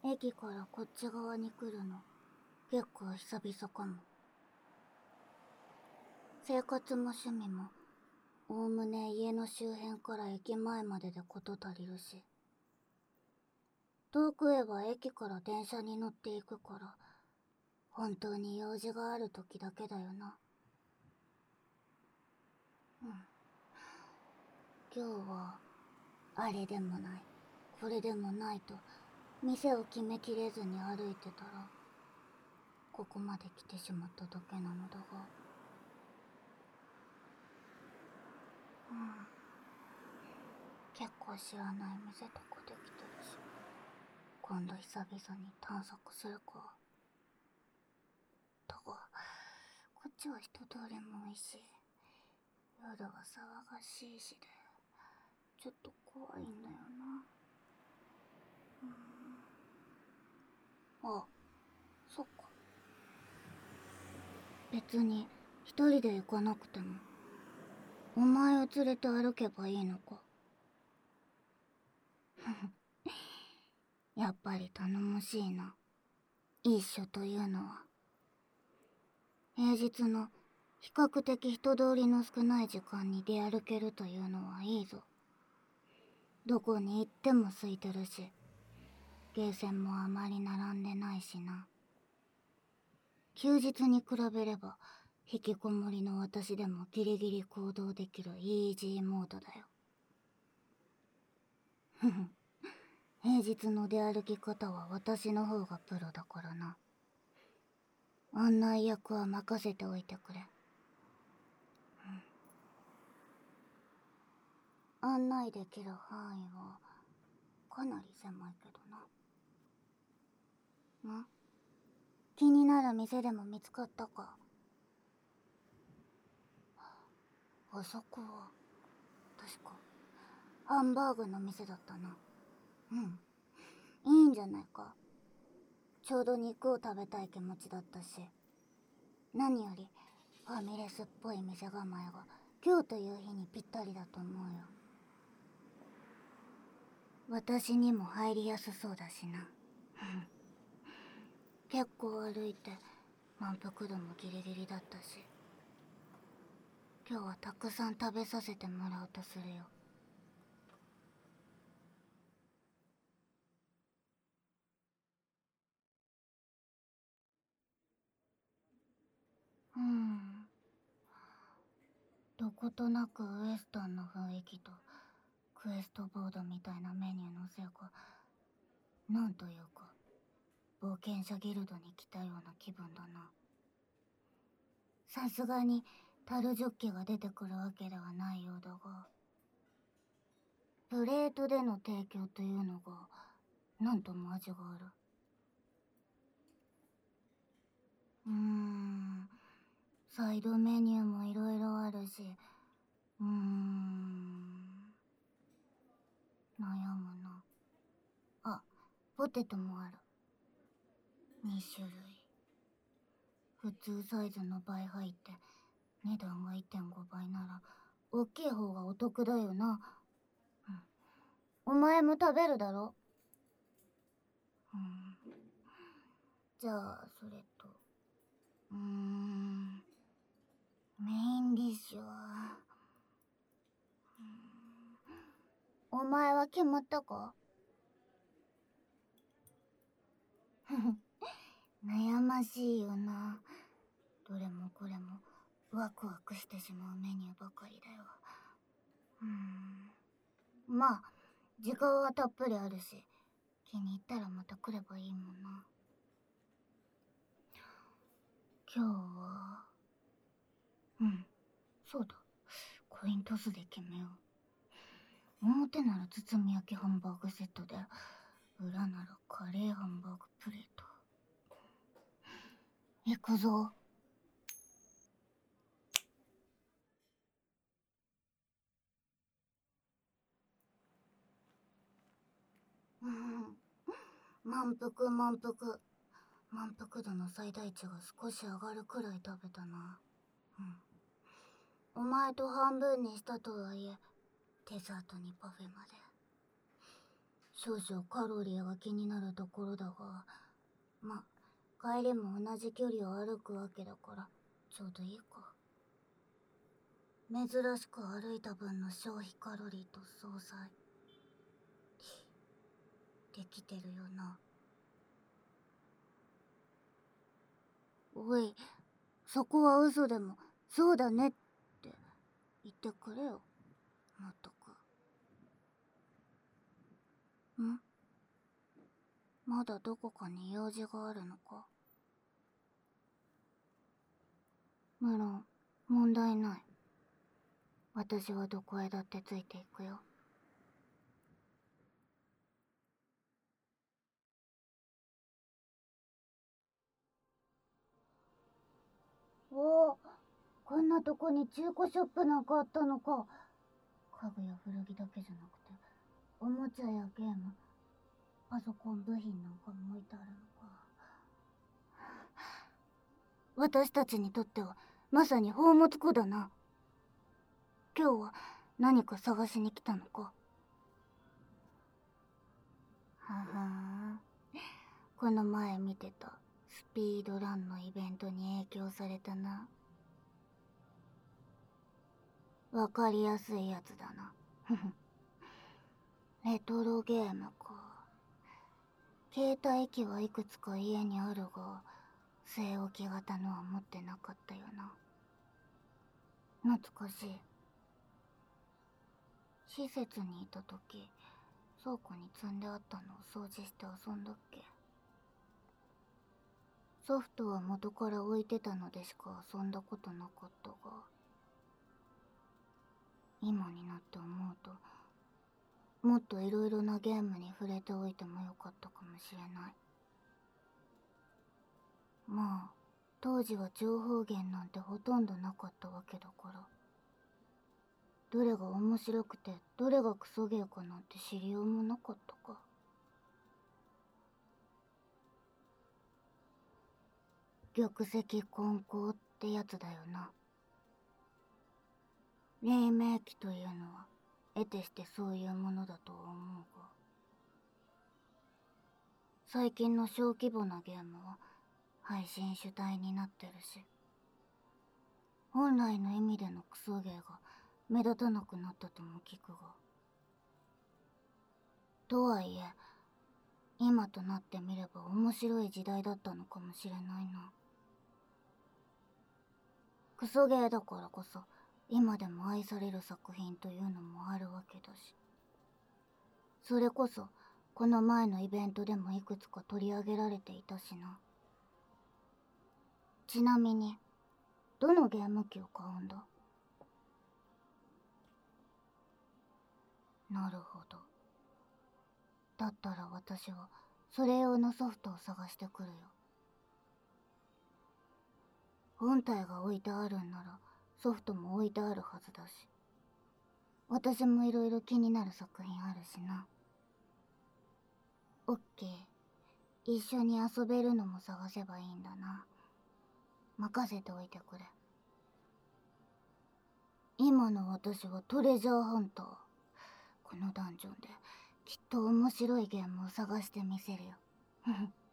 駅からこっち側に来るの結構久々かも。生活も趣味もおおむね家の周辺から駅前までで事足りるし、遠くへは駅から電車に乗っていくから、本当に用事がある時だけだよな。今日はあれでもないこれでもないと店を決めきれずに歩いてたら、ここまで来てしまっただけなのだが、結構知らない店とかできてるし、今度久々に探索するか。だが、こっちは人通りも多いし、夜は騒がしいしで、ちょっと怖いんだよな。あ、そっか。別に一人で行かなくても、お前を連れて歩けばいいのか。やっぱり頼もしいな。一緒というのは。平日の比較的人通りの少ない時間に出歩けるというのはいいぞ。どこに行っても空いてるし、ゲーセンもあまり並んでないしな。休日に比べれば、引きこもりの私でもギリギリ行動できるイージーモードだよ。ふふ、平日の出歩き方は私の方がプロだからな。案内役は任せておいてくれ。案内できる範囲はかなり狭いけどな。気になる店でも見つかったか。あそこは確かハンバーグの店だったな。いいんじゃないか。ちょうど肉を食べたい気持ちだったし、何よりファミレスっぽい店構えが今日という日にぴったりだと思うよ。私にも入りやすそうだしな。結構歩いて満腹度もギリギリだったし、今日はたくさん食べさせてもらおうとするよ。どことなくウエスタンの雰囲気とクエストボードみたいなメニューのせいか、なんというか冒険者ギルドに来たような気分だな。さすがに樽ジョッキが出てくるわけではないようだが、プレートでの提供というのがなんとも味がある。サイドメニューもいろいろあるし、悩むな。あ、ポテトもある。2種類。普通サイズの倍入って値段が1.5倍なら大きい方がお得だよな。お前も食べるだろ。じゃあそれとメインディッシュはお前は決まったか。悩ましいよな。どれもこれもワクワクしてしまうメニューばかりだよ。まあ時間はたっぷりあるし、気に入ったらまた来ればいいもんな。今日はそうだ、コイントスで決めよう。表なら包み焼きハンバーグセットで、裏ならカレーハンバーグプレート。行くぞ。満腹満腹。満腹度の最大値が少し上がるくらい食べたな。お前と半分にしたとはいえ、デザートにパフェまで。 少々カロリーが気になるところだが、ま、帰りも同じ距離を歩くわけだからちょうどいいか。珍しく歩いた分の消費カロリーと相殺できてるよな。おい、そこは嘘でもそうだねって言ってくれよ。まったく。ん？まだどこかに用事があるのか？無論問題ない。私はどこへだってついていくよ。おお、こんなとこに中古ショップなんかあったのか。家具や古着だけじゃなくて、おもちゃやゲーム、パソコン部品なんかも置いてあるのか。私たちにとってはまさに宝物庫だな。今日は何か探しに来たのか。ははこの前見てたスピードランのイベントに影響されたな。わかりやすいやつだな。レトロゲームか。携帯機はいくつか家にあるが、据え置き型のは持ってなかったよな。懐かしい。施設にいた時、倉庫に積んであったのを掃除して遊んだっけ。ソフトは元から置いてたのでしか遊んだことなかったが、今になって思うと、もっといろいろなゲームに触れておいてもよかったかもしれない。まあ、当時は情報源なんてほとんどなかったわけだから、どれが面白くてどれがクソゲーかなんて知りようもなかったか。玉石混交ってやつだよな。黎明期というのは得てしてそういうものだと思うが、最近の小規模なゲームは配信主体になってるし、本来の意味でのクソゲーが目立たなくなったとも聞くが、とはいえ今となってみれば面白い時代だったのかもしれないな。クソゲーだからこそ今でも愛される作品というのもあるわけだし、それこそこの前のイベントでもいくつか取り上げられていたしな。ちなみにどのゲーム機を買うんだ？なるほど。だったら私はそれ用のソフトを探してくるよ。本体が置いてあるんならソフトも置いてあるはずだし、私もいろいろ気になる作品あるしな。オッケー。一緒に遊べるのも探せばいいんだな。任せておいてくれ。今の私はトレジャーハンター。このダンジョンできっと面白いゲームを探してみせるよ。